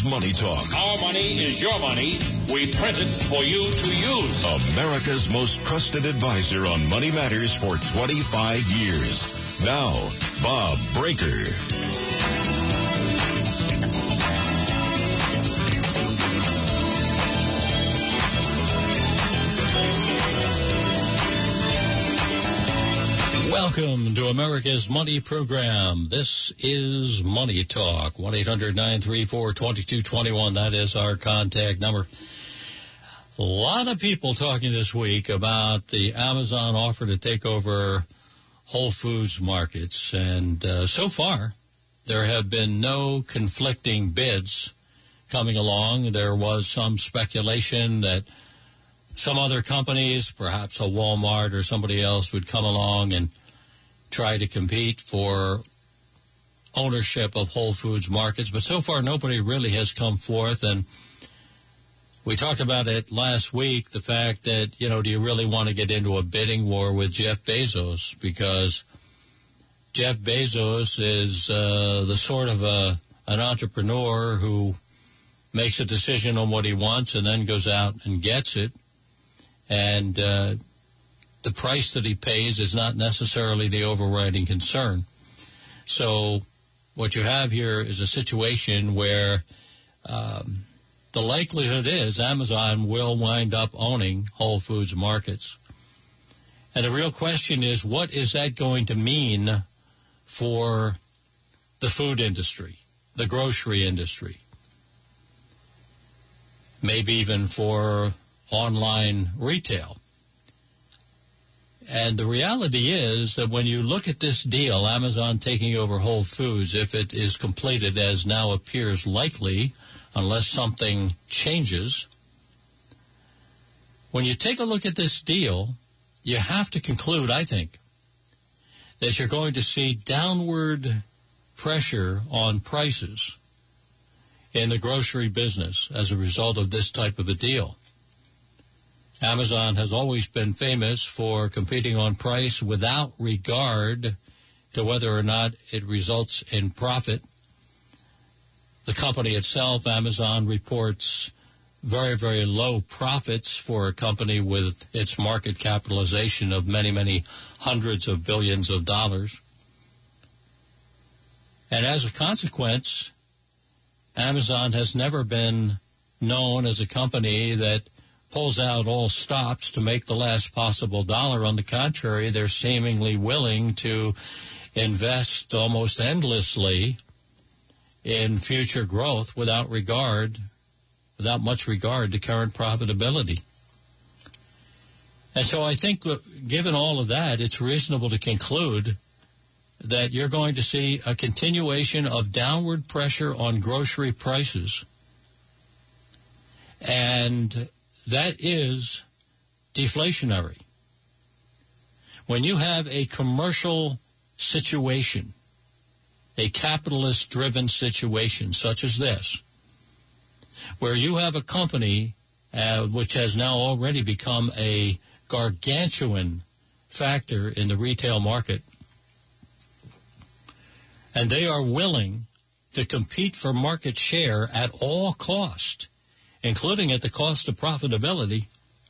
America's Money Talk. Our money is your money. We print it for you to use. America's most trusted advisor on money matters for 25 years. Now, Bob Breaker. Welcome to America's Money Program. This is Money Talk. 1-800-934-2221. That is our contact number. A lot of people talking this week about the Amazon offer to take over Whole Foods markets. And so far, there have been no conflicting bids coming along. There was some speculation that some other companies, perhaps a Walmart or somebody else, would come along and try to compete for ownership of Whole Foods markets. But so far, nobody really has come forth. And we talked about it last week, the fact that, do you really want to get into a bidding war with Jeff Bezos? Because Jeff Bezos is the sort of an entrepreneur who makes a decision on what he wants and then goes out and gets it. And the price that he pays is not necessarily the overriding concern. So what you have here is a situation where the likelihood is Amazon will wind up owning Whole Foods markets. And the real question is, what is that going to mean for the food industry, the grocery industry, maybe even for online retail? And the reality is that when you look at this deal, Amazon taking over Whole Foods, if it is completed as now appears likely, unless something changes, when you take a look at this deal, you have to conclude, I think, that you're going to see downward pressure on prices in the grocery business as a result of this type of a deal. Amazon has always been famous for competing on price without regard to whether or not it results in profit. The company itself, Amazon, reports very, very low profits for a company with its market capitalization of many, many hundreds of billions of dollars. And as a consequence, Amazon has never been known as a company that pulls out all stops to make the last possible dollar. On the contrary, they're seemingly willing to invest almost endlessly in future growth without much regard to current profitability. And so I think, given all of that, it's reasonable to conclude that you're going to see a continuation of downward pressure on grocery prices. And that is deflationary. When you have a commercial situation, a capitalist-driven situation such as this, where you have a company which has now already become a gargantuan factor in the retail market, and they are willing to compete for market share at all cost, including at the cost of profitability,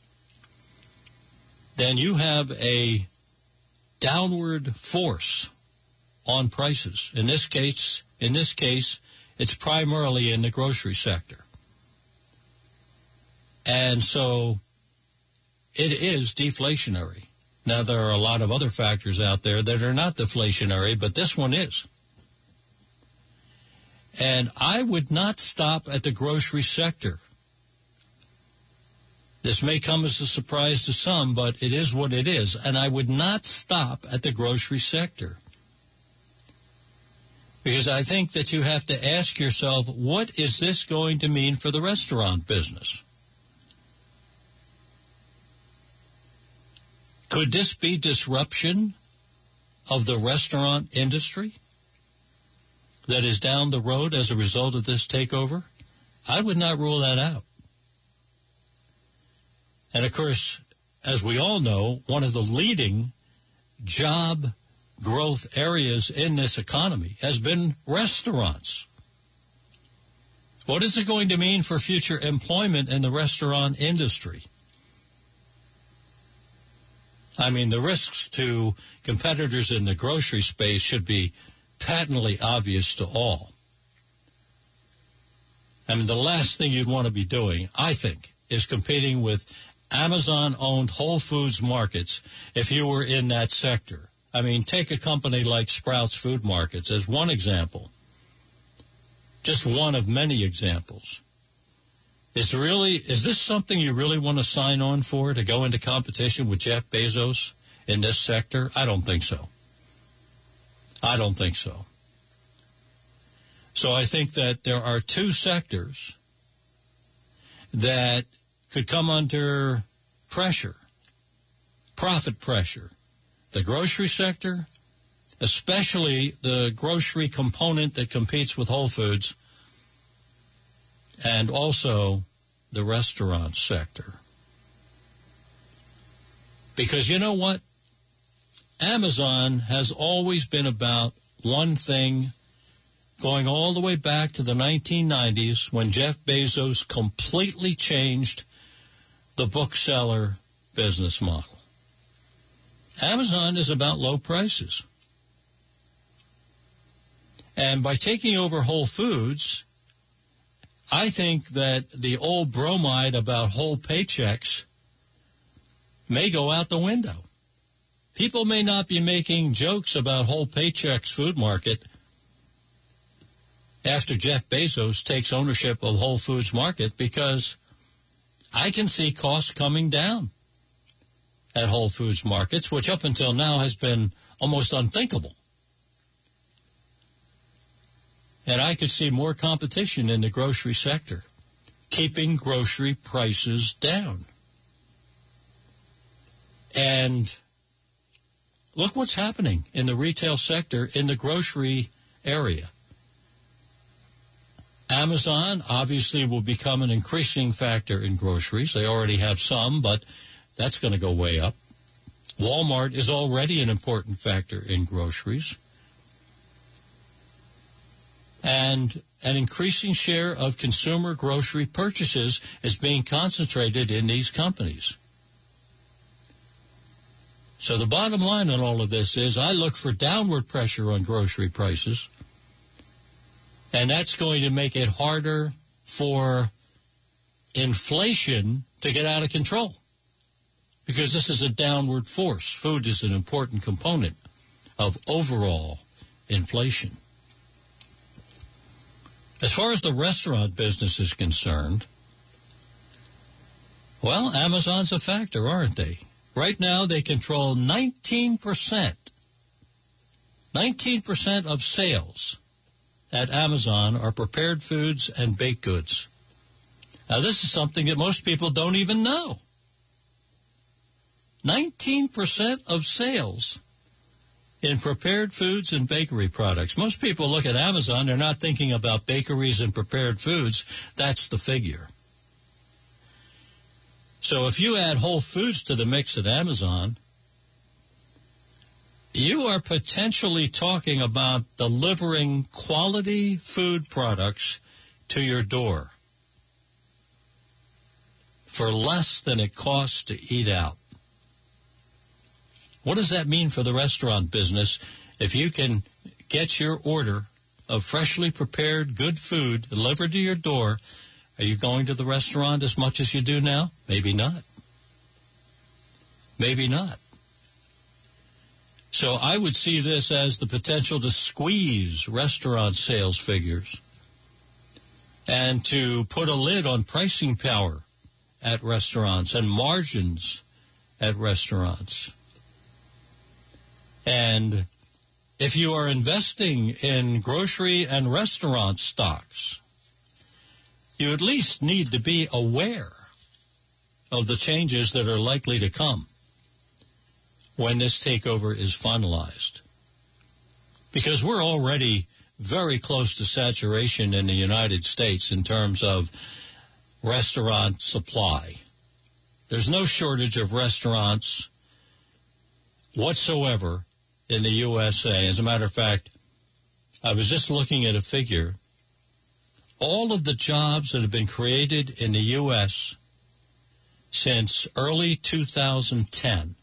then you have a downward force on prices. In this case, it's primarily in the grocery sector. And so it is deflationary. Now, there are a lot of other factors out there that are not deflationary, but this one is. And I would not stop at the grocery sector. This may come as a surprise to some, but it is what it is. And I would not stop at the grocery sector. Because I think that you have to ask yourself, what is this going to mean for the restaurant business? Could this be disruption of the restaurant industry that is down the road as a result of this takeover? I would not rule that out. And, of course, as we all know, one of the leading job growth areas in this economy has been restaurants. What is it going to mean for future employment in the restaurant industry? I mean, the risks to competitors in the grocery space should be patently obvious to all. I mean, the last thing you'd want to be doing, I think, is competing with Amazon-owned Whole Foods markets if you were in that sector. I mean, take a company like Sprouts Food Markets as one example. Just one of many examples. Is this something you really want to sign on for, to go into competition with Jeff Bezos in this sector? I don't think so. I don't think so. So I think that there are two sectors that could come under pressure, profit pressure. The grocery sector, especially the grocery component that competes with Whole Foods, and also the restaurant sector. Because you know what? Amazon has always been about one thing, going all the way back to the 1990s when Jeff Bezos completely changed the bookseller business model. Amazon is about low prices. And by taking over Whole Foods, I think that the old bromide about whole paychecks may go out the window. People may not be making jokes about Whole Paychecks Food Market after Jeff Bezos takes ownership of Whole Foods Market, because I can see costs coming down at Whole Foods Markets, which up until now has been almost unthinkable. And I could see more competition in the grocery sector, keeping grocery prices down. And look what's happening in the retail sector in the grocery area. Amazon obviously will become an increasing factor in groceries. They already have some, but that's going to go way up. Walmart is already an important factor in groceries. And an increasing share of consumer grocery purchases is being concentrated in these companies. So the bottom line on all of this is I look for downward pressure on grocery prices, and that's going to make it harder for inflation to get out of control, because this is a downward force. Food is an important component of overall inflation. As far as the restaurant business is concerned, well, Amazon's a factor, aren't they? Right now, they control 19% of sales at Amazon are prepared foods and baked goods. Now, this is something that most people don't even know. 19% of sales in prepared foods and bakery products. Most people look at Amazon, they're not thinking about bakeries and prepared foods. That's the figure. So if you add Whole Foods to the mix at Amazon, you are potentially talking about delivering quality food products to your door for less than it costs to eat out. What does that mean for the restaurant business if you can get your order of freshly prepared good food delivered to your door? Are you going to the restaurant as much as you do now? Maybe not. Maybe not. So I would see this as the potential to squeeze restaurant sales figures and to put a lid on pricing power at restaurants and margins at restaurants. And if you are investing in grocery and restaurant stocks, you at least need to be aware of the changes that are likely to come when this takeover is finalized. Because we're already very close to saturation in the United States in terms of restaurant supply. There's no shortage of restaurants whatsoever in the USA. As a matter of fact, I was just looking at a figure. all of the jobs that have been created in the U.S. since early 2010,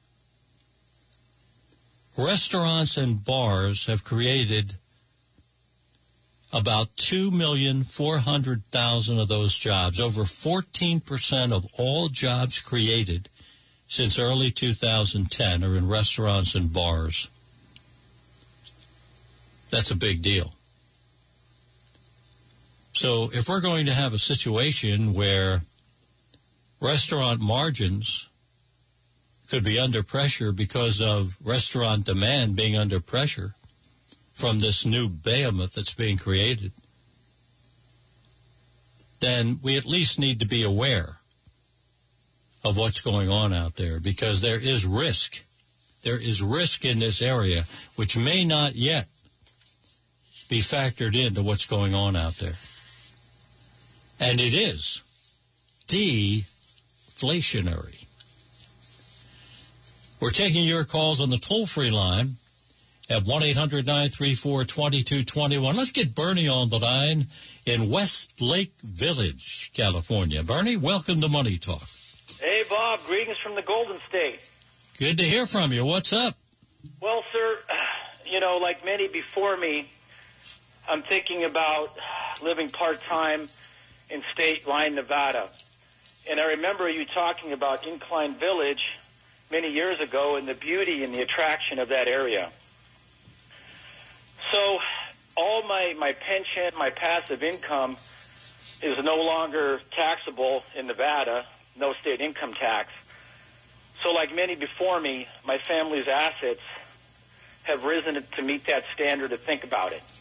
restaurants and bars have created about 2,400,000 of those jobs. Over 14% of all jobs created since early 2010 are in restaurants and bars. That's a big deal. So if we're going to have a situation where restaurant margins could be under pressure because of restaurant demand being under pressure from this new behemoth that's being created, then we at least need to be aware of what's going on out there, because there is risk. There is risk in this area which may not yet be factored into what's going on out there. And it is deflationary. We're taking your calls on the toll-free line at 1-800-934-2221. Let's get Bernie on the line in Westlake Village, California. Bernie, welcome to Money Talk. Hey, Bob. Greetings from the Golden State. Good to hear from you. What's up? Well, sir, like many before me, I'm thinking about living part-time in State Line, Nevada. And I remember you talking about Incline Village many years ago and the beauty and the attraction of that area. So all my pension, my passive income is no longer taxable in Nevada, no state income tax. So like many before me, my family's assets have risen to meet that standard to think about it.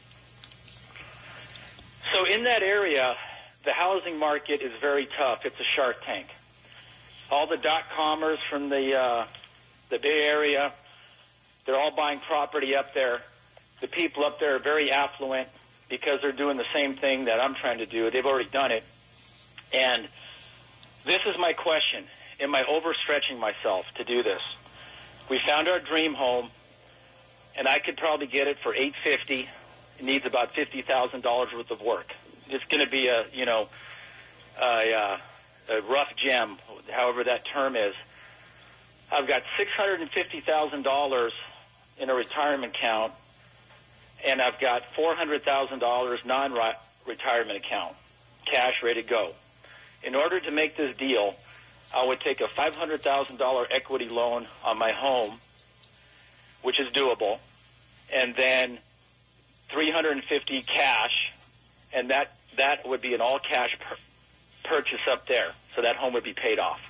So in that area, the housing market is very tough. It's a shark tank. All the dot-commers from the Bay Area, they're all buying property up there. The people up there are very affluent because they're doing the same thing that I'm trying to do. They've already done it. And this is my question. Am I overstretching myself to do this? We found our dream home, and I could probably get it for $850. It needs about $50,000 worth of work. It's going to be a rough gem, however that term is. I've got $650,000 in a retirement account, and I've got $400,000 non-retirement account, cash ready to go. In order to make this deal, I would take a $500,000 equity loan on my home, which is doable, and then $350,000 cash, and that would be an all-cash purchase up there. So that home would be paid off.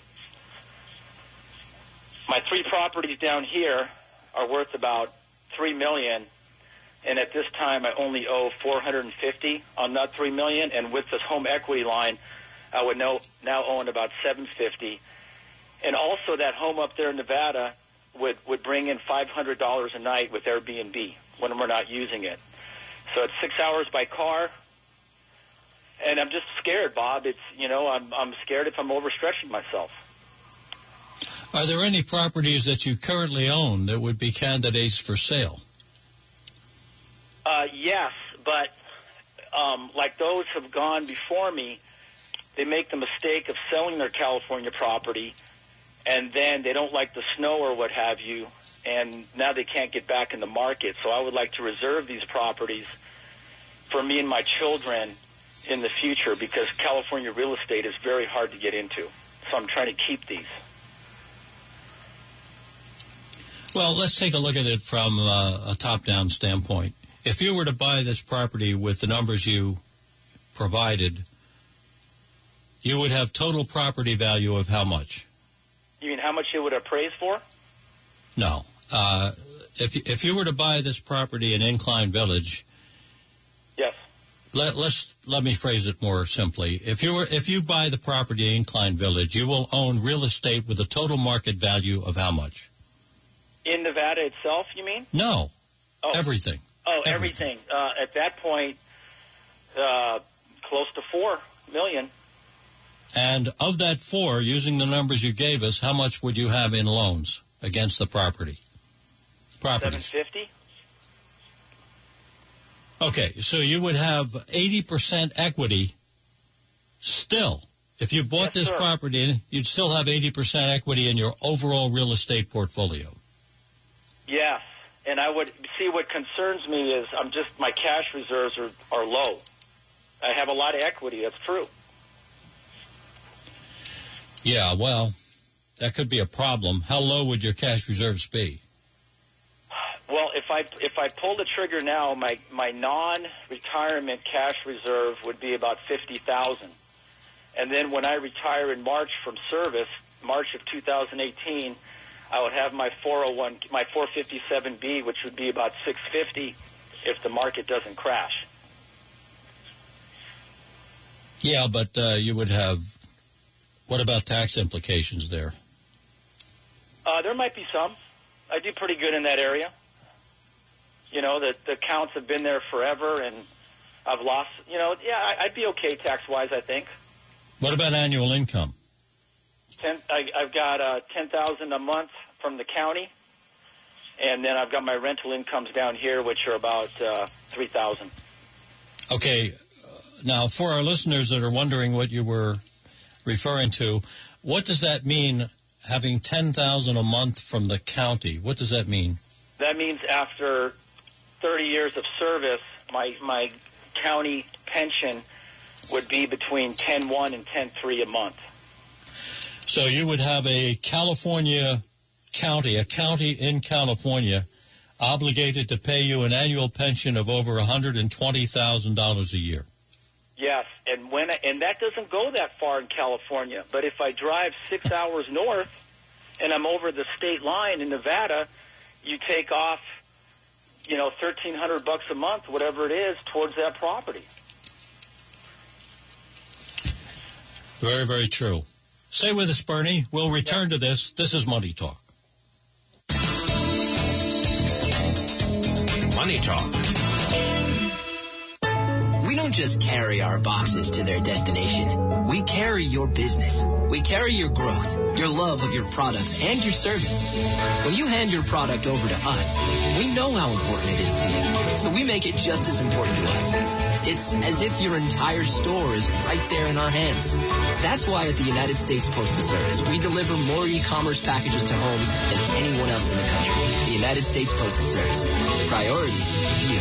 My three properties down here are worth about $3 million, and at this time I only owe $450,000 on that $3 million. And with this home equity line, I would now own about $750,000. And also that home up there in Nevada would bring in $500 a night with Airbnb when we're not using it. So it's 6 hours by car. And I'm just scared, Bob. It's, I'm scared if I'm overstretching myself. Are there any properties that you currently own that would be candidates for sale? Yes, but like those have gone before me, they make the mistake of selling their California property, and then they don't like the snow or what have you, and now they can't get back in the market. So I would like to reserve these properties for me and my children in the future, because California real estate is very hard to get into. So I'm trying to keep these. Well, let's take a look at it from a top-down standpoint. If you were to buy this property with the numbers you provided, you would have total property value of how much? You mean how much it would appraise for? No. If you were to buy this property in Incline Village, yes. Let me phrase it more simply. If you buy the property in Incline Village, you will own real estate with a total market value of how much? In Nevada itself, you mean? No. Oh. Everything. Oh, everything. At that point, close to $4 million. And of that 4, using the numbers you gave us, how much would you have in loans against the property? $750. Okay, so you would have 80% equity Still, if you bought this property, you'd still have 80% equity in your overall real estate portfolio. Yes, and I would see what concerns me is my cash reserves are low. I have a lot of equity. That's true. Yeah, well, that could be a problem. How low would your cash reserves be? Well, if I pull the trigger now, my non-retirement cash reserve would be about $50,000, and then when I retire in March from service, March of 2018, I would have my 457B, which would be about $650 if the market doesn't crash. Yeah, but you would have. What about tax implications there? There might be some. I do pretty good in that area. You know, the accounts have been there forever, and I've lost. I'd be okay tax-wise, I think. What about annual income? I've got $10,000 a month from the county, and then I've got my rental incomes down here, which are about $3,000. Okay, now for our listeners that are wondering what you were referring to, what does that mean? Having $10,000 a month from the county, what does that mean? That means after 30 years of service, my county pension would be between $10,100 and $10,300 a month. So you would have a county in California, obligated to pay you an annual pension of over $120,000 a year. Yes, and that doesn't go that far in California. But if I drive 6 hours north and I'm over the state line in Nevada, you take off, $1,300 a month, whatever it is, towards that property. Very, very true. Stay with us, Bernie. We'll return to this. This is Money Talk. Money Talk. We don't just carry our boxes to their destination. We carry your business. We carry your growth, your love of your products, and your service. When you hand your product over to us, we know how important it is to you, so we make it just as important to us. It's as if your entire store is right there in our hands. That's why at the United States Postal Service, we deliver more e-commerce packages to homes than anyone else in the country. The United States Postal Service. Priority, you.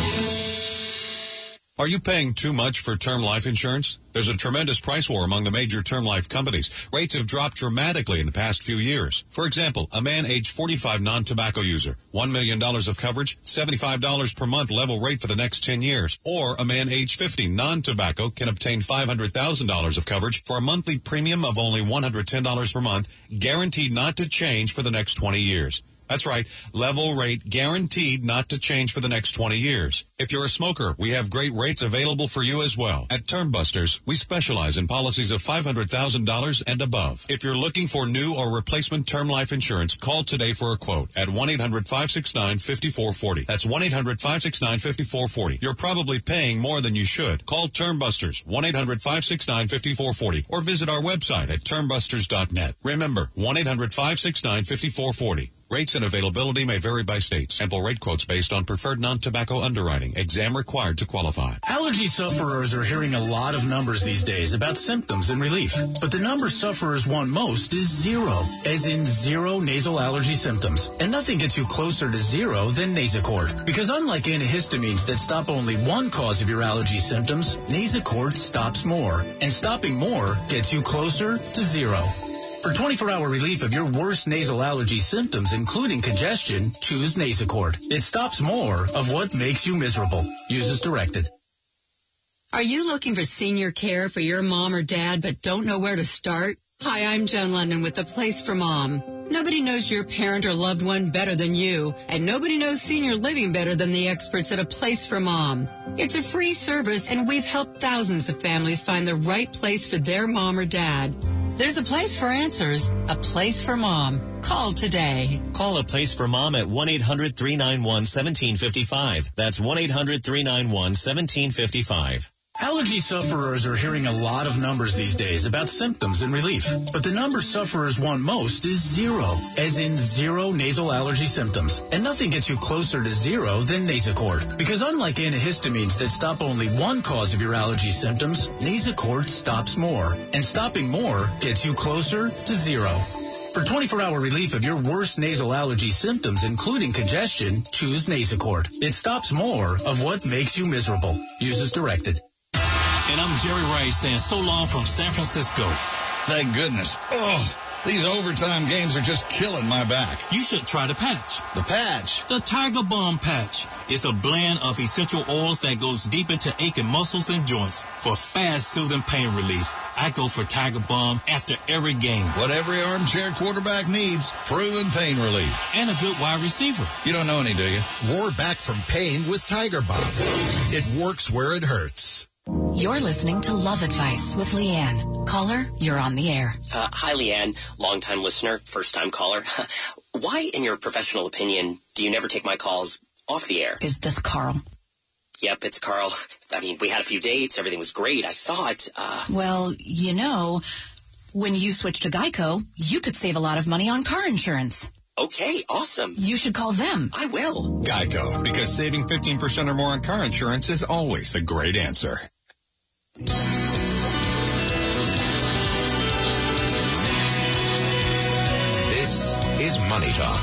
Are you paying too much for term life insurance? There's a tremendous price war among the major term life companies. Rates have dropped dramatically in the past few years. For example, a man age 45 non-tobacco user, $1 million of coverage, $75 per month level rate for the next 10 years. Or a man age 50 non-tobacco can obtain $500,000 of coverage for a monthly premium of only $110 per month, guaranteed not to change for the next 20 years. That's right, level rate guaranteed not to change for the next 20 years. If you're a smoker, we have great rates available for you as well. At Term Busters, we specialize in policies of $500,000 and above. If you're looking for new or replacement term life insurance, call today for a quote at 1-800-569-5440. That's 1-800-569-5440. You're probably paying more than you should. Call Term Busters, 1-800-569-5440, or visit our website at termbusters.net. Remember, 1-800-569-5440. Rates and availability may vary by state. Sample rate quotes based on preferred non-tobacco underwriting. Exam required to qualify. Allergy sufferers are hearing a lot of numbers these days about symptoms and relief. But the number sufferers want most is zero, as in zero nasal allergy symptoms. And nothing gets you closer to zero than Nasacort. Because unlike antihistamines that stop only one cause of your allergy symptoms, Nasacort stops more. And stopping more gets you closer to zero. For 24-hour relief of your worst nasal allergy symptoms, including congestion, choose Nasacort. It stops more of what makes you miserable. Use as directed. Are you looking for senior care for your mom or dad but don't know where to start? Hi, I'm Jen London with The Place for Mom. Nobody knows your parent or loved one better than you, and nobody knows senior living better than the experts at A Place for Mom. It's a free service, and we've helped thousands of families find the right place for their mom or dad. There's a place for answers, A Place for Mom. Call today. Call A Place for Mom at 1-800-391-1755. That's 1-800-391-1755. Allergy sufferers are hearing a lot of numbers these days about symptoms and relief. But the number sufferers want most is zero, as in zero nasal allergy symptoms. And nothing gets you closer to zero than Nasacort. Because unlike antihistamines that stop only one cause of your allergy symptoms, Nasacort stops more. And stopping more gets you closer to zero. For 24-hour relief of your worst nasal allergy symptoms, including congestion, choose Nasacort. It stops more of what makes you miserable. Use as directed. And I'm Jerry Rice saying so long from San Francisco. Thank goodness. Oh, these overtime games are just killing my back. You should try the patch. The patch? The Tiger Balm patch. It's a blend of essential oils that goes deep into aching muscles and joints for fast, soothing pain relief. I go for Tiger Balm after every game. What every armchair quarterback needs, proven pain relief. And a good wide receiver. You don't know any, do you? Roar back from pain with Tiger Balm. It works where it hurts. You're listening to Love Advice with Leanne. Caller, you're on the air. Hi, Leanne. Long-time listener, first-time caller. Why, in your professional opinion, do you never take my calls off the air? Is this Carl? Yep, it's Carl. I mean, we had a few dates. Everything was great. I thought, Well, you know, when you switch to Geico, you could save a lot of money on car insurance. Okay, awesome. You should call them. I will. Geico, because saving 15% or more on car insurance is always a great answer. This is Money Talk.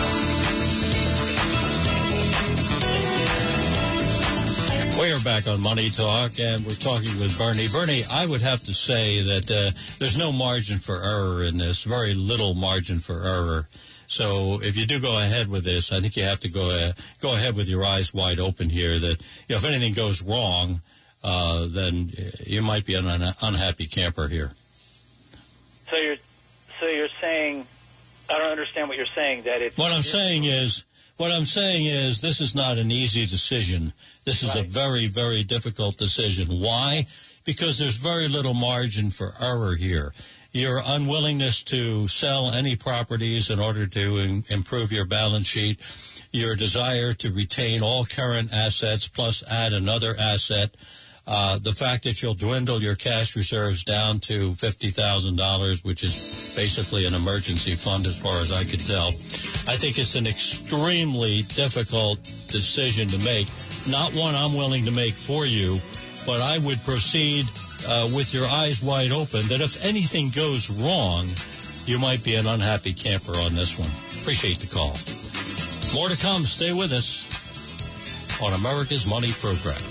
We are back on Money Talk, and we're talking with Bernie. Bernie, I would have to say that there's no margin for error in this, very little margin for error. So if you do go ahead with this, I think you have to go ahead with your eyes wide open here that, you know, if anything goes wrong, then you might be an unhappy camper here. So you're saying, I don't understand what you're saying, that it's... What I'm saying is this is not an easy decision. This is a very, very difficult decision. Why? Because there's very little margin for error here. Your unwillingness to sell any properties in order to improve your balance sheet, your desire to retain all current assets plus add another asset, the fact that you'll dwindle your cash reserves down to $50,000, which is basically an emergency fund as far as I could tell. I think it's an extremely difficult decision to make, not one I'm willing to make for you, but I would proceed with your eyes wide open that if anything goes wrong, you might be an unhappy camper on this one. Appreciate the call. More to come. Stay with us on America's Money Program.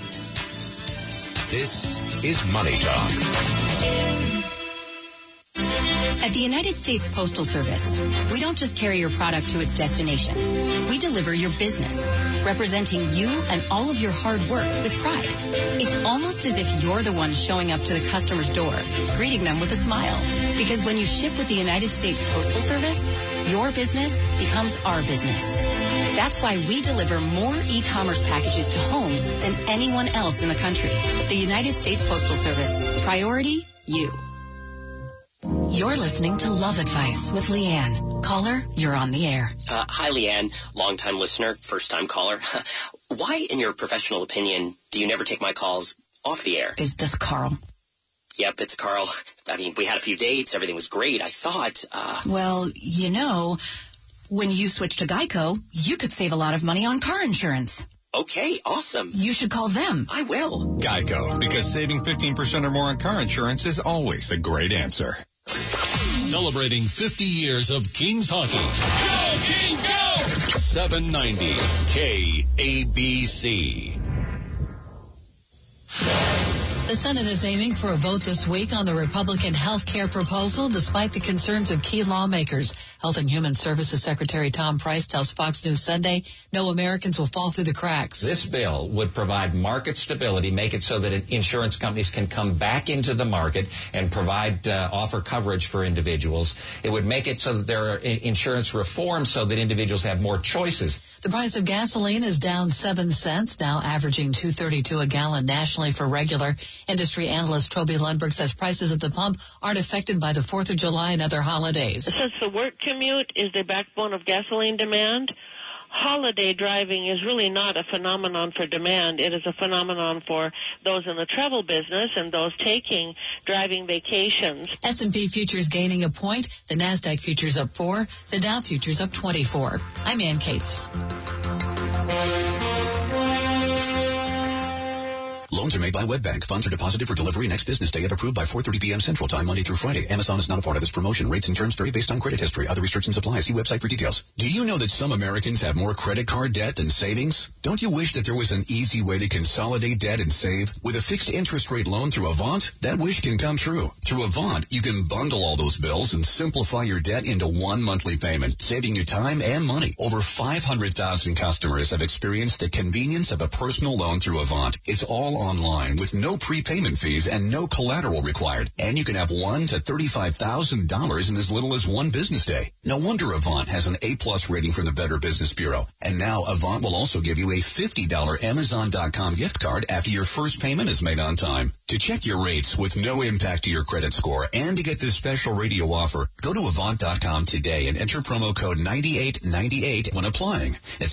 This is Money Talk. At the United States Postal Service, we don't just carry your product to its destination. We deliver your business, representing you and all of your hard work with pride. It's almost as if you're the one showing up to the customer's door, greeting them with a smile. Because when you ship with the United States Postal Service, your business becomes our business. That's why we deliver more e-commerce packages to homes than anyone else in the country. The United States Postal Service. Priority, you. You're listening to Love Advice with Leanne. Caller, you're on the air. Hi, Leanne. Long-time listener, first-time caller. Why, in your professional opinion, do you never take my calls off the air? Is this Carl? Yep, it's Carl. I mean, we had a few dates. Everything was great. I thought, Well, you know, when you switch to Geico, you could save a lot of money on car insurance. Okay, awesome. You should call them. I will. Geico, because saving 15% or more on car insurance is always a great answer. Celebrating 50 years of Kings hockey. Go, Kings, go! 790 KABC. The Senate is aiming for a vote this week on the Republican health care proposal, despite the concerns of key lawmakers. Health and Human Services Secretary Tom Price tells Fox News Sunday no Americans will fall through the cracks. This bill would provide market stability, make it so that insurance companies can come back into the market and provide, offer coverage for individuals. It would make it so that there are insurance reforms so that individuals have more choices. The price of gasoline is down 7 cents, now averaging $2.32 a gallon nationally for regular. Industry analyst Toby Lundberg says prices at the pump aren't affected by the 4th of July and other holidays. Since the work commute is the backbone of gasoline demand, holiday driving is really not a phenomenon for demand. It is a phenomenon for those in the travel business and those taking driving vacations. S&P futures gaining a point. The NASDAQ futures up 4. The Dow futures up 24. I'm Ann Cates. Loans are made by WebBank. Funds are deposited for delivery next business day if approved by 4:30 p.m. Central Time, Monday through Friday. Amazon is not a part of this promotion. Rates and terms vary based on credit history. Other restrictions apply. See website for details. Do you know that some Americans have more credit card debt than savings? Don't you wish that there was an easy way to consolidate debt and save? With a fixed interest rate loan through Avant, that wish can come true. Through Avant, you can bundle all those bills and simplify your debt into one monthly payment, saving you time and money. Over 500,000 customers have experienced the convenience of a personal loan through Avant. It's all online with no prepayment fees and no collateral required. And you can have $1,000 to $35,000 in as little as one business day. No wonder Avant has an A+ rating from the Better Business Bureau. And now Avant will also give you a $50 Amazon.com gift card after your first payment is made on time. To check your rates with no impact to your credit score and to get this special radio offer, go to Avant.com today and enter promo code 9898 when applying. That's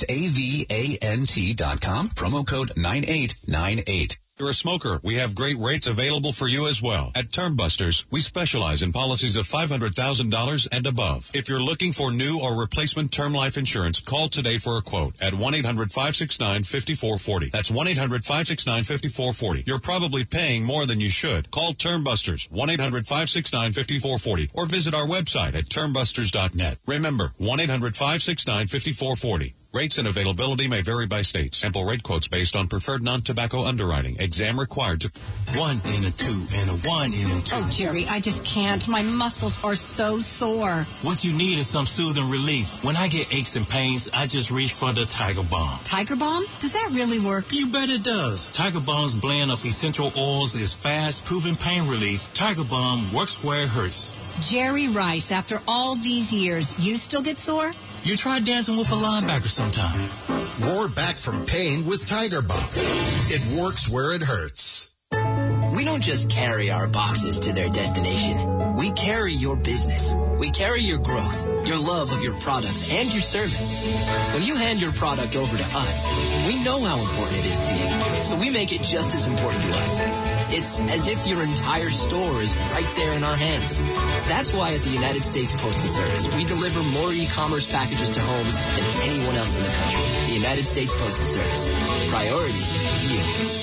AVANT.com, promo code 9898. If you're a smoker, we have great rates available for you as well. At Termbusters, we specialize in policies of $500,000 and above. If you're looking for new or replacement term life insurance, call today for a quote at 1-800-569-5440. That's 1-800-569-5440. You're probably paying more than you should. Call Termbusters, 1-800-569-5440, or visit our website at termbusters.net. Remember, 1-800-569-5440. Rates and availability may vary by state. Sample rate quotes based on preferred non-tobacco underwriting. Exam required to... 1 and a 2 and a 1 and a 2. Oh, Jerry, I just can't. My muscles are so sore. What you need is some soothing relief. When I get aches and pains, I just reach for the Tiger Balm. Tiger Balm? Does that really work? You bet it does. Tiger Balm's blend of essential oils is fast, proven pain relief. Tiger Balm works where it hurts. Jerry Rice, after all these years, you still get sore? You try dancing with a linebacker sometime. Roar back from pain with Tiger Balm. It works where it hurts. We don't just carry our boxes to their destination. We carry your business. We carry your growth, your love of your products, and your service. When you hand your product over to us, we know how important it is to you, so we make it just as important to us. It's as if your entire store is right there in our hands. That's why at the United States Postal Service, we deliver more e-commerce packages to homes than anyone else in the country. The United States Postal Service. Priority, you.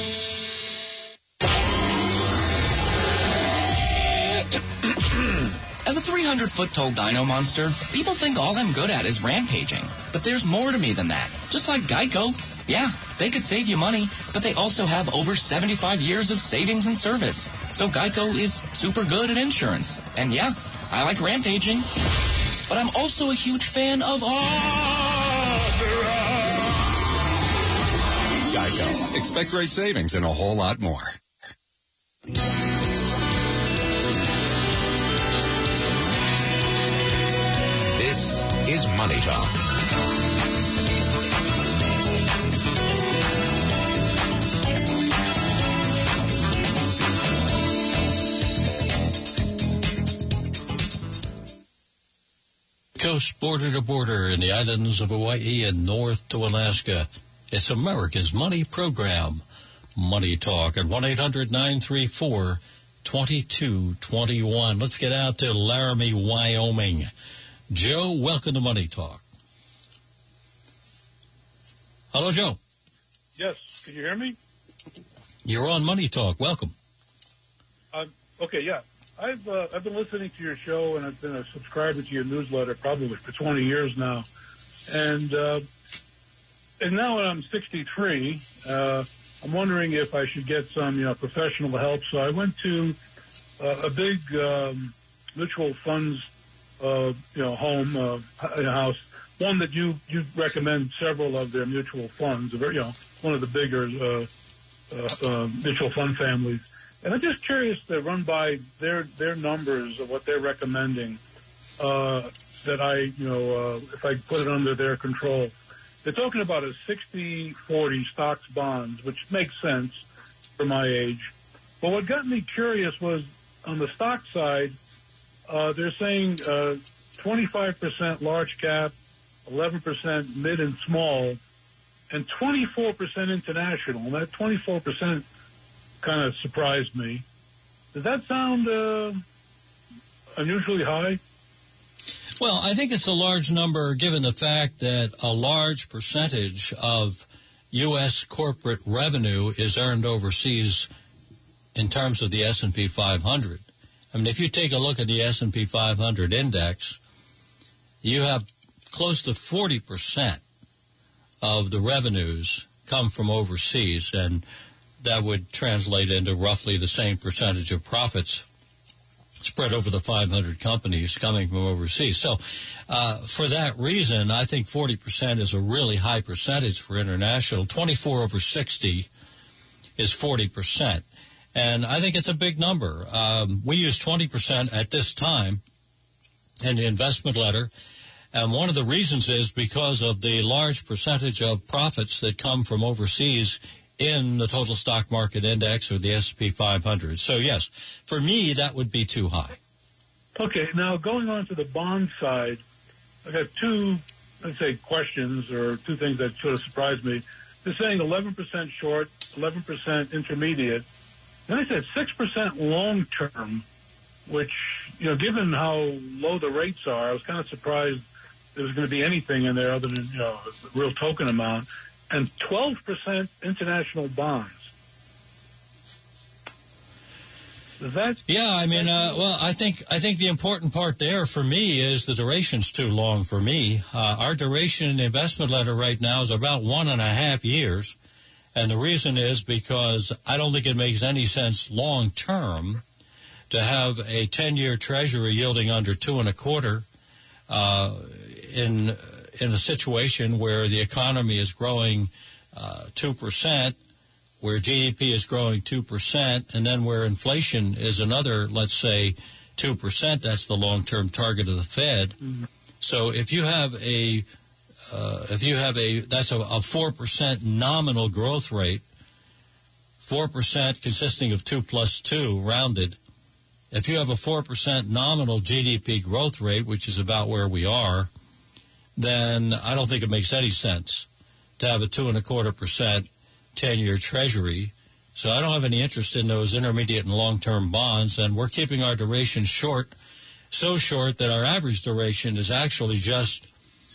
As a 300-foot-tall dino monster, people think all I'm good at is rampaging. But there's more to me than that. Just like Geico. Yeah, they could save you money, but they also have over 75 years of savings and service. So Geico is super good at insurance. And yeah, I like rampaging. But I'm also a huge fan of Geico. Expect great savings and a whole lot more. This is Money Talk. Coast, border to border, in the islands of Hawaii and north to Alaska. It's America's money program, Money Talk, at 1-800-934-2221. Let's get out to Laramie, Wyoming. Joe, welcome to Money Talk. Hello, Joe. Yes, can you hear me? You're on Money Talk. Welcome. Okay, yeah. I've been listening to your show, and I've been a subscriber to your newsletter probably for 20 years now. And now when I'm 63, I'm wondering if I should get some, professional help. So I went to a big mutual funds, home, house, one that you recommend several of their mutual funds, one of the bigger mutual fund families. And I'm just curious to run by their numbers of what they're recommending, that if I put it under their control. They're talking about a 60-40 stocks bonds, which makes sense for my age. But what got me curious was on the stock side, they're saying 25% large cap, 11% mid and small, and 24% international. And that 24% kind of surprised me. Does that sound unusually high? Well, I think it's a large number given the fact that a large percentage of U.S. corporate revenue is earned overseas in terms of the S&P 500. I mean, if you take a look at the S&P 500 index, you have close to 40% of the revenues come from overseas, and that would translate into roughly the same percentage of profits spread over the 500 companies coming from overseas. So for that reason, I think 40% is a really high percentage for international. 24 over 60 is 40%. And I think it's a big number. We use 20% at this time in the investment letter. And one of the reasons is because of the large percentage of profits that come from overseas in the total stock market index or the S&P 500. So, yes, for me, that would be too high. Okay, now going on to the bond side, I got two, let's say, questions or two things that sort of surprised me. They're saying 11% short, 11% intermediate. Then they said 6% long-term, which, you know, given how low the rates are, I was kind of surprised there was going to be anything in there other than, you know, a real token amount. And 12% international bonds. Is that? Yeah, I mean, well, I think the important part there for me is the duration's too long for me. Our duration in the investment letter right now is about 1.5 years. And the reason is because I don't think it makes any sense long term to have a 10-year treasury yielding under 2.25 in a situation where the economy is growing 2%, where GDP is growing 2%, and then where inflation is another, let's say, 2%. That's the long-term target of the Fed. Mm-hmm. So if you have that's a 4% nominal growth rate, 4% consisting of 2 plus 2 rounded. If you have a 4% nominal GDP growth rate, which is about where we are, then I don't think it makes any sense to have a 2.25% 10-year treasury. So I don't have any interest in those intermediate and long-term bonds, and we're keeping our duration short, so short that our average duration is actually just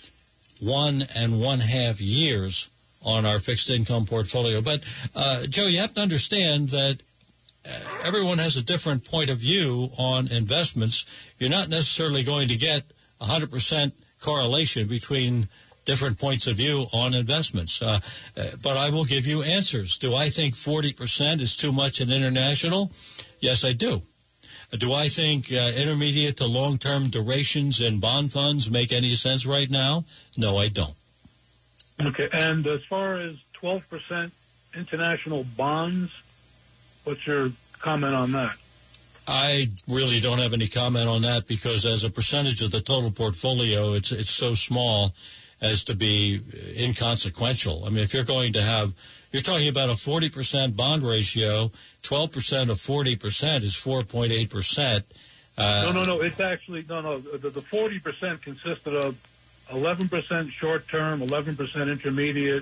1.5 years on our fixed income portfolio. But, Joe, you have to understand that everyone has a different point of view on investments. You're not necessarily going to get 100% correlation between different points of view on investments. But I will give you answers. Do I think 40% is too much in international? Yes, I do. Do I think intermediate to long-term durations in bond funds make any sense right now? No, I don't. Okay, and as far as 12% international bonds, what's your comment on that? I really don't have any comment on that because as a percentage of the total portfolio, it's so small as to be inconsequential. I mean, if you're going to have, you're talking about a 40% bond ratio, 12% of 40% is 4.8%. No, it's actually, the 40% consisted of 11% short-term, 11% intermediate,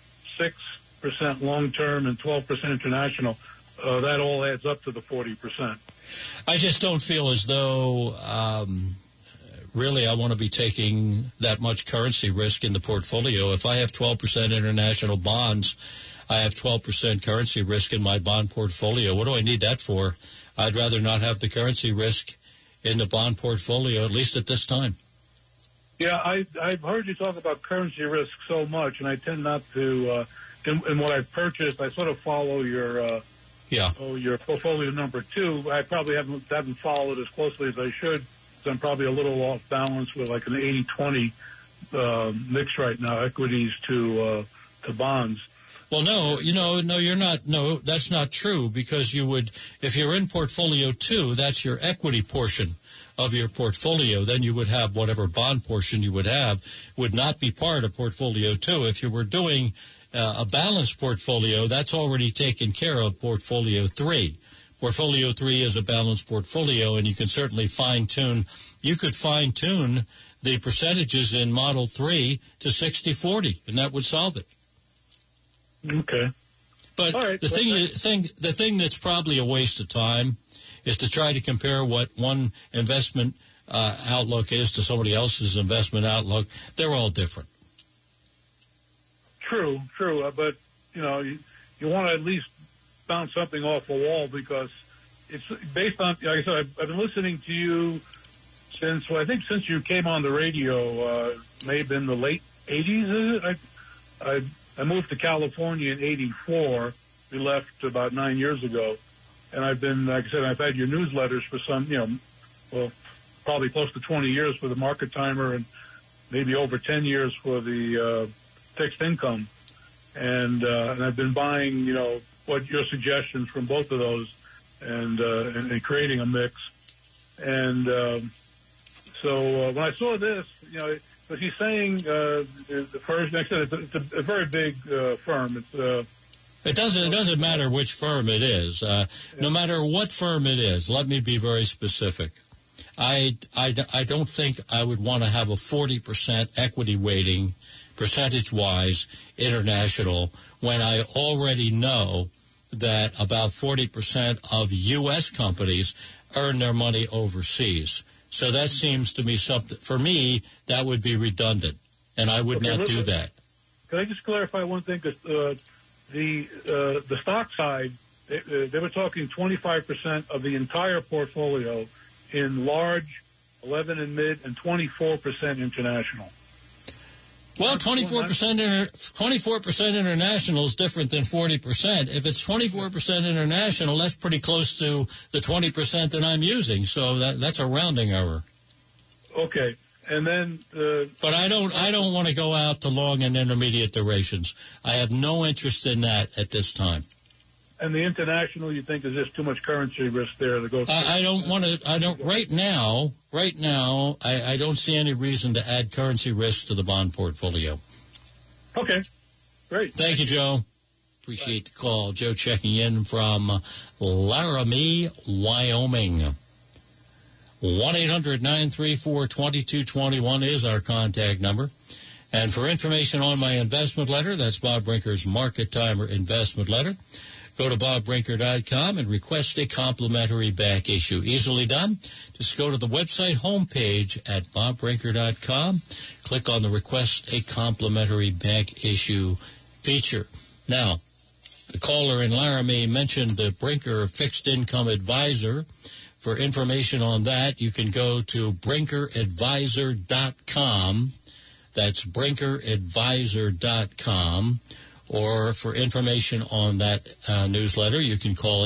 6% long-term, and 12% international. That all adds up to the 40%. I just don't feel as though, really, I want to be taking that much currency risk in the portfolio. If I have 12% international bonds, I have 12% currency risk in my bond portfolio. What do I need that for? I'd rather not have the currency risk in the bond portfolio, at least at this time. Yeah, I've heard you talk about currency risk so much, and I tend not to, in what I've purchased, I sort of follow your portfolio number 2. I probably haven't followed as closely as I should, so I'm probably a little off balance with like an 80-20 mix right now, equities to bonds. Well, no, you're not. No, that's not true because you would, if you're in portfolio 2, that's your equity portion of your portfolio. Then you would have whatever bond portion you would have would not be part of portfolio 2. If you were doing a balanced portfolio, that's already taken care of portfolio 3. Portfolio 3 is a balanced portfolio, and you can certainly fine-tune. You could fine-tune the percentages in Model 3 to 60-40, and that would solve it. Okay. But the thing that's probably a waste of time is to try to compare what one investment outlook is to somebody else's investment outlook. They're all different. True. But, you want to at least bounce something off a wall because it's based on, like I said, I've been listening to you since you came on the radio, may have been the late 80s, is it? I moved to California in 84. We left about 9 years ago. And I've been, like I said, I've had your newsletters for some, probably close to 20 years for the Market Timer and maybe over 10 years for the fixed income. And I've been buying, what your suggestions from both of those and creating a mix. And so when I saw this, but he's saying the first, like I said, it's a very big firm. It doesn't matter which firm it is. No matter what firm it is, let me be very specific. I don't think I would want to have a 40% equity weighting, percentage-wise, international, when I already know that about 40% of U.S. companies earn their money overseas. So that seems to me something, for me, that would be redundant, and I would not do that. Can I just clarify one thing? Because the stock side, they were talking 25% of the entire portfolio in large, 11 and mid, and 24% international. Well, 24% international is different than 40%. If it's 24% international, that's pretty close to the 20% that I'm using. So that's a rounding error. Okay. And then, but I don't want to go out to long and intermediate durations. I have no interest in that at this time. And the international, you think, is just too much currency risk there to go through? I don't want to. I don't right now. I don't see any reason to add currency risk to the bond portfolio. Okay, great. Thank you, Joe. Appreciate the call. Joe checking in from Laramie, Wyoming. 1-800-934-2221 is our contact number. And for information on my investment letter, that's Bob Brinker's Market Timer investment letter, go to bobbrinker.com and request a complimentary back issue. Easily done. Just go to the website homepage at bobbrinker.com. Click on the Request a Complimentary Back Issue feature. Now, the caller in Laramie mentioned the Brinker Fixed Income Advisor. For information on that, you can go to brinkeradvisor.com. That's brinkeradvisor.com. Or for information on that newsletter, you can call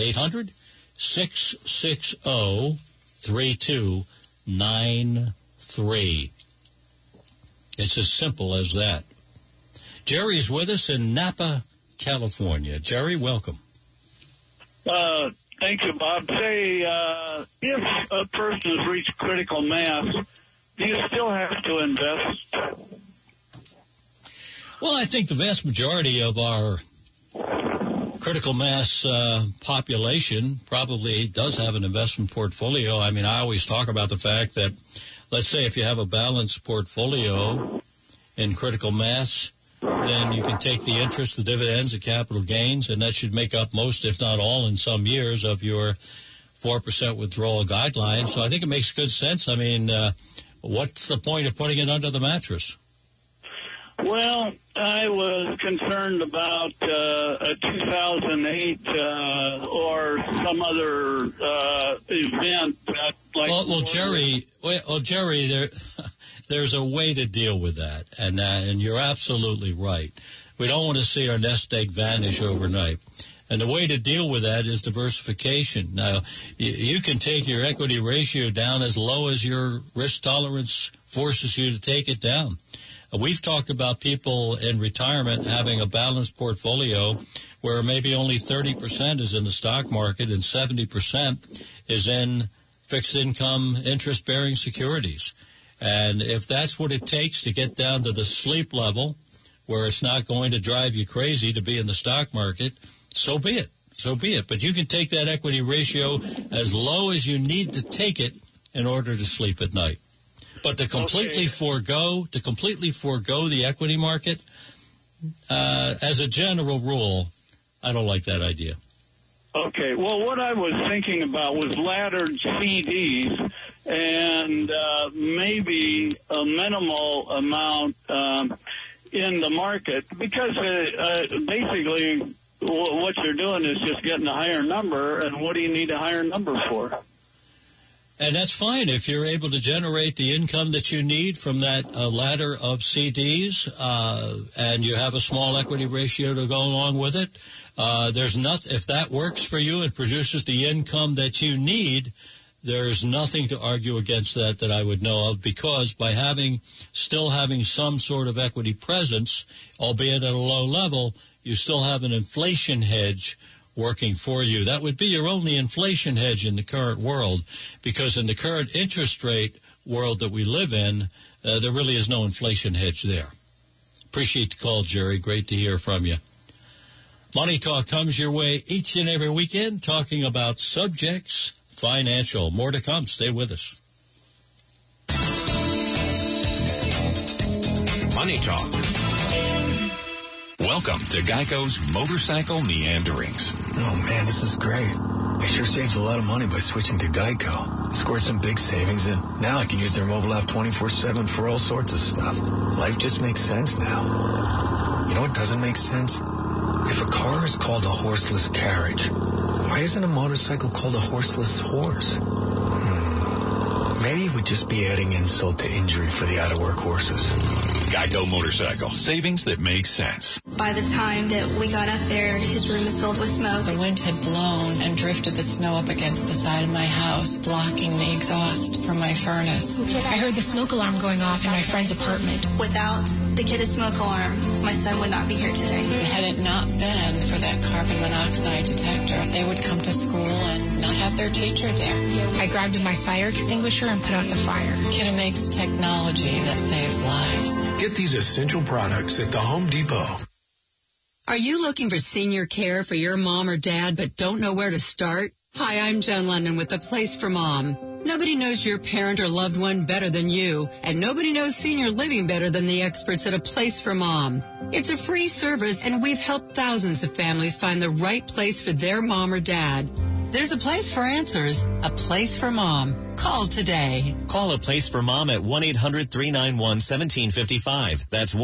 800-660-3293. It's as simple as that. Jerry's with us in Napa, California. Jerry, welcome. Thank you, Bob. Say, if a person has reached critical mass, do you still have to invest? Well, I think the vast majority of our critical mass population probably does have an investment portfolio. I mean, I always talk about the fact that, let's say if you have a balanced portfolio in critical mass, then you can take the interest, the dividends, the capital gains, and that should make up most, if not all, in some years of your 4% withdrawal guideline. So I think it makes good sense. I mean, what's the point of putting it under the mattress? Well, I was concerned about a 2008 or some other event that, like. Well, Jerry, there's a way to deal with that, and you're absolutely right. We don't want to see our nest egg vanish overnight. And the way to deal with that is diversification. Now, you can take your equity ratio down as low as your risk tolerance forces you to take it down. We've talked about people in retirement having a balanced portfolio where maybe only 30% is in the stock market and 70% is in fixed income interest-bearing securities. And if that's what it takes to get down to the sleep level where it's not going to drive you crazy to be in the stock market, so be it. so be it. But you can take that equity ratio as low as you need to take it in order to sleep at night. But to completely forego the equity market, as a general rule, I don't like that idea. Okay. Well, what I was thinking about was laddered CDs and maybe a minimal amount in the market, because basically what you're doing is just getting a higher number, and what do you need a higher number for? And that's fine if you're able to generate the income that you need from that ladder of CDs, and you have a small equity ratio to go along with it. If that works for you and produces the income that you need, there's nothing to argue against that I would know of, because by still having some sort of equity presence, albeit at a low level, you still have an inflation hedge working for you. That would be your only inflation hedge in the current world, because in the current interest rate world that we live in, there really is no inflation hedge there. Appreciate the call, Jerry. Great to hear from you. Money Talk comes your way each and every weekend, talking about subjects financial. More to come. Stay with us. Money Talk. Welcome to Geico's Motorcycle Meanderings. Oh, man, this is great. I sure saved a lot of money by switching to Geico. I scored some big savings, and now I can use their mobile app 24/7 for all sorts of stuff. Life just makes sense now. You know what doesn't make sense? If a car is called a horseless carriage, why isn't a motorcycle called a horseless horse? Maybe it would just be adding insult to injury for the out-of-work horses. Geico Motorcycle. Savings that make sense. By the time that we got up there, his room was filled with smoke. The wind had blown and drifted the snow up against the side of my house, blocking the exhaust from my furnace. I heard the smoke alarm going off in my friend's apartment. Without the kid's smoke alarm, my son would not be here today. Had it not been for that carbon monoxide detector, they would come to school and not have their teacher there. I grabbed my fire extinguisher and put out the fire. Kinemax technology that saves lives. Get these essential products at the Home Depot. Are you looking for senior care for your mom or dad but don't know where to start? Hi, I'm Jen London with A Place for Mom. Nobody knows your parent or loved one better than you, and nobody knows senior living better than the experts at A Place for Mom. It's a free service, and we've helped thousands of families find the right place for their mom or dad. There's a place for answers, A Place for Mom. Call today. Call A Place for Mom at 1-800-391-1755. That's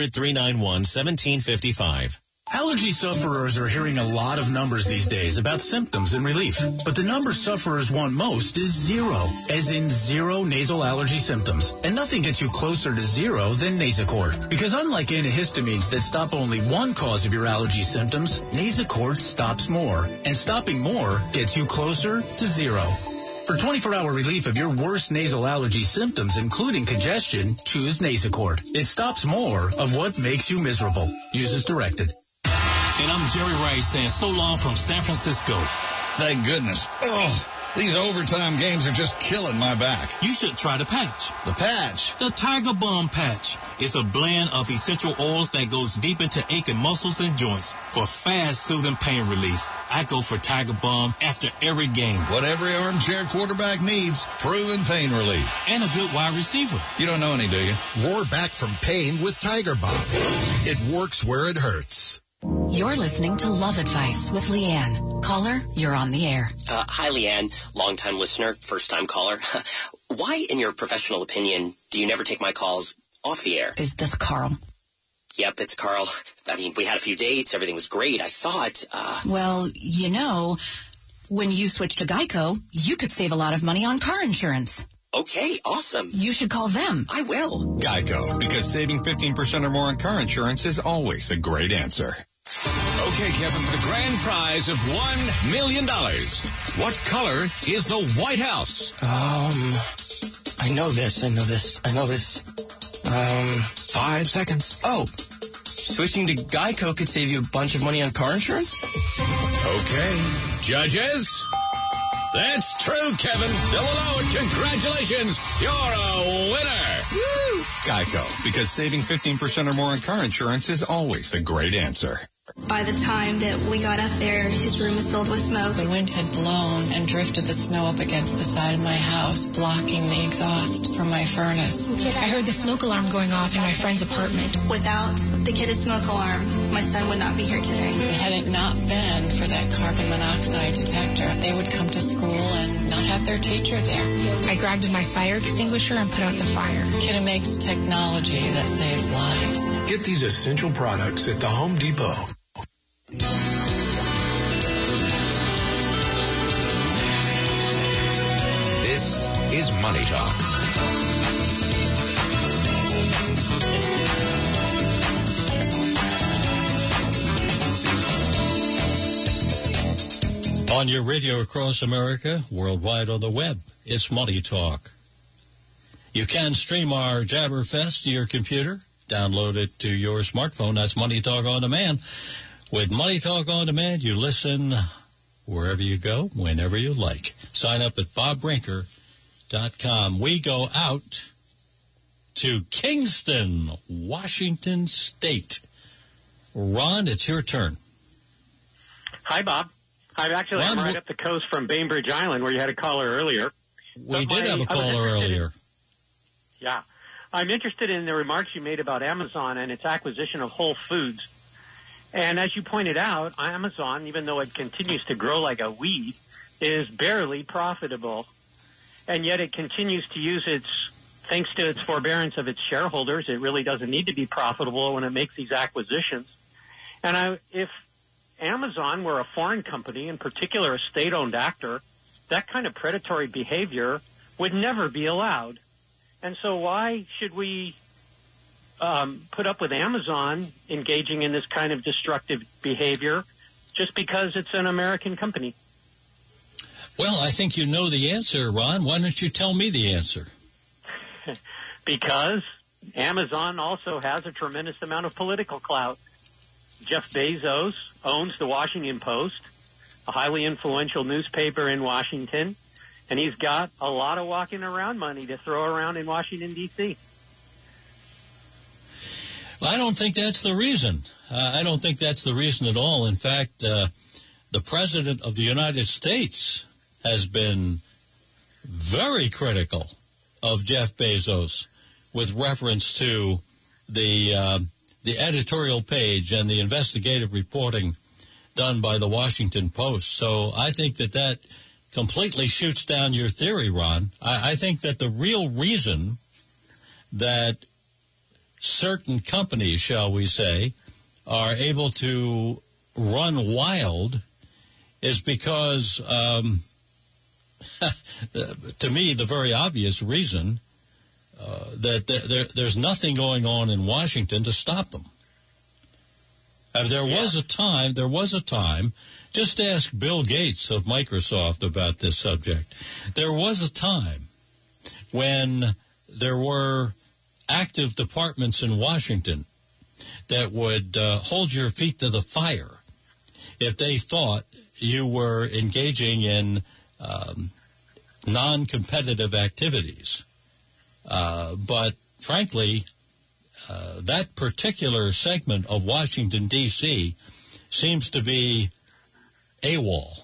1-800-391-1755. Allergy sufferers are hearing a lot of numbers these days about symptoms and relief. But the number sufferers want most is zero, as in zero nasal allergy symptoms. And nothing gets you closer to zero than Nasacort. Because unlike antihistamines that stop only one cause of your allergy symptoms, Nasacort stops more. And stopping more gets you closer to zero. For 24-hour relief of your worst nasal allergy symptoms, including congestion, choose Nasacort. It stops more of what makes you miserable. Use as directed. And I'm Jerry Rice saying so long from San Francisco. Thank goodness. Oh, these overtime games are just killing my back. You should try the patch. The patch? The Tiger Balm patch. It's a blend of essential oils that goes deep into aching muscles and joints for fast, soothing pain relief. I go for Tiger Balm after every game. What every armchair quarterback needs, proven pain relief. And a good wide receiver. You don't know any, do you? Roar back from pain with Tiger Balm. It works where it hurts. You're listening to Love Advice with Leanne. Caller, you're on the air. Hi, Leanne. Long-time listener, first-time caller. Why, in your professional opinion, do you never take my calls off the air? Is this Carl? Yep, it's Carl. I mean, we had a few dates. Everything was great. I thought, Well, you know, when you switch to Geico, you could save a lot of money on car insurance. Okay, awesome. You should call them. I will. Geico, because saving 15% or more on car insurance is always a great answer. Okay, Kevin, for the grand prize of $1 million. What color is the White House? I know this. 5 seconds. Oh, switching to Geico could save you a bunch of money on car insurance? Okay. Judges? That's true, Kevin. Bill Alone, congratulations. You're a winner. Woo! Geico, because saving 15% or more on car insurance is always a great answer. By the time that we got up there, his room was filled with smoke. The wind had blown and drifted the snow up against the side of my house, blocking the exhaust from my furnace. I heard the smoke alarm going off in my friend's apartment. Without the kid's smoke alarm, my son would not be here today. Had it not been for that carbon monoxide detector, they would come to school and not have their teacher there. I grabbed my fire extinguisher and put out the fire. Kidda makes technology that saves lives. Get these essential products at the Home Depot. This is Money Talk. On your radio across America, worldwide on the web, it's Money Talk. You can stream our Jabberfest to your computer, download it to your smartphone. That's Money Talk On Demand. With Money Talk On Demand, you listen wherever you go, whenever you like. Sign up at bobbrinker.com. We go out to Kingston, Washington State. Ron, it's your turn. Hi, Bob. I'm right up the coast from Bainbridge Island, where you had a caller earlier. We did have a caller earlier. Yeah. I'm interested in the remarks you made about Amazon and its acquisition of Whole Foods. And as you pointed out, Amazon, even though it continues to grow like a weed, is barely profitable. And yet it continues to use thanks to its forbearance of its shareholders, it really doesn't need to be profitable when it makes these acquisitions. And if Amazon were a foreign company, in particular a state-owned actor, that kind of predatory behavior would never be allowed. And so why should we put up with Amazon engaging in this kind of destructive behavior just because it's an American company? Well, I think you know the answer, Ron. Why don't you tell me the answer? Because Amazon also has a tremendous amount of political clout. Jeff Bezos owns the Washington Post, a highly influential newspaper in Washington, and he's got a lot of walking around money to throw around in Washington, D.C. I don't think that's the reason. I don't think that's the reason at all. In fact, the President of the United States has been very critical of Jeff Bezos with reference to the editorial page and the investigative reporting done by the Washington Post. So I think that completely shoots down your theory, Ron. I think that the real reason that certain companies, shall we say, are able to run wild is because, to me, the very obvious reason that there's nothing going on in Washington to stop them. There was a time, just ask Bill Gates of Microsoft about this subject. There was a time when there were active departments in Washington that would hold your feet to the fire if they thought you were engaging in non-competitive activities. But frankly, that particular segment of Washington, D.C. seems to be AWOL.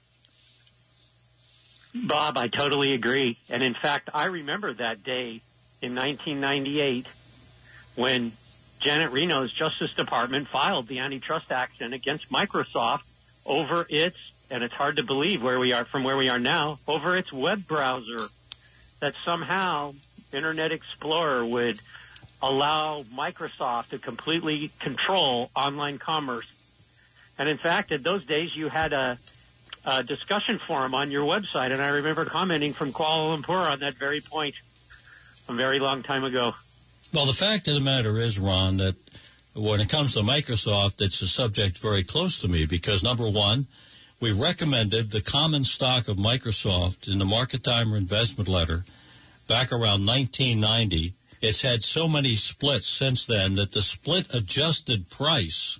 Bob, I totally agree. And in fact, I remember that day in 1998 when Janet Reno's Justice Department filed the antitrust action against Microsoft over its, and it's hard to believe where we are now, over its web browser, that somehow Internet Explorer would allow Microsoft to completely control online commerce. And in fact, in those days, you had a discussion forum on your website, and I remember commenting from Kuala Lumpur on that very point a very long time ago. Well, the fact of the matter is, Ron, that when it comes to Microsoft, it's a subject very close to me because, number one, we recommended the common stock of Microsoft in the Market Timer investment letter back around 1990. It's had so many splits since then that the split adjusted price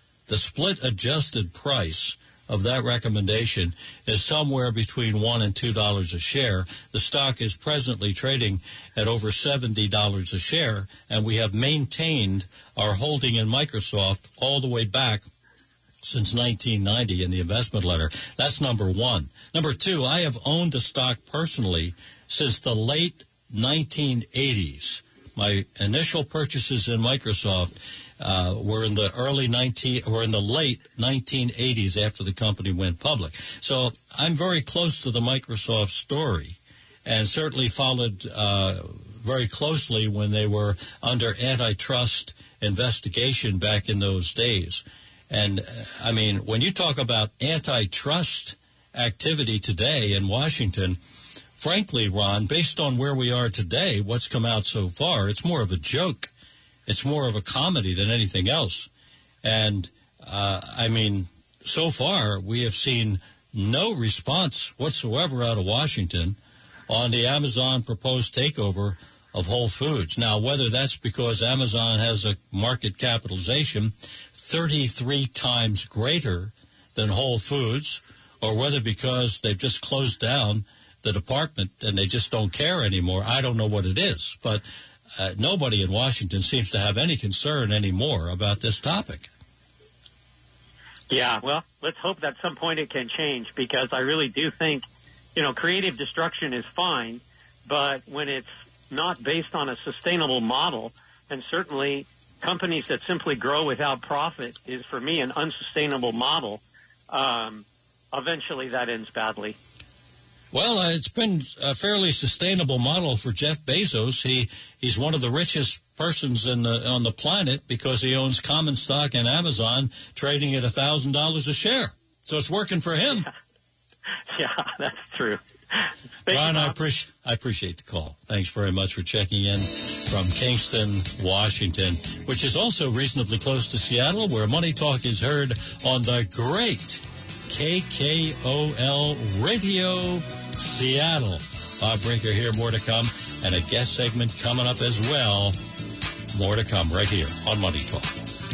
of that recommendation is somewhere between $1 and $2 a share. The stock is presently trading at over $70 a share, and we have maintained our holding in Microsoft all the way back since 1990 in the investment letter. That's number one. Number two, I have owned the stock personally since the late 1980s. My initial purchases in Microsoft were in the late 1980s after the company went public. So I'm very close to the Microsoft story, and certainly followed very closely when they were under antitrust investigation back in those days. And I mean, when you talk about antitrust activity today in Washington, frankly, Ron, based on where we are today, what's come out so far, it's more of a joke. It's more of a comedy than anything else. And, I mean, so far we have seen no response whatsoever out of Washington on the Amazon proposed takeover of Whole Foods. Now, whether that's because Amazon has a market capitalization 33 times greater than Whole Foods, or whether because they've just closed down the department and they just don't care anymore, I don't know what it is. But nobody in Washington seems to have any concern anymore about this topic. Yeah, well, let's hope that at some point it can change, because I really do think, creative destruction is fine, but when it's not based on a sustainable model, and certainly companies that simply grow without profit is, for me, an unsustainable model, eventually that ends badly. Well, it's been a fairly sustainable model for Jeff Bezos. He's one of the richest persons on the planet because he owns common stock in Amazon, trading at $1,000 a share. So it's working for him. Yeah, that's true. Ron, I appreciate the call. Thanks very much for checking in from Kingston, Washington, which is also reasonably close to Seattle, where Money Talk is heard on the great KKOL Radio Seattle. Bob Brinker here, more to come, and a guest segment coming up as well. More to come right here on Money Talk.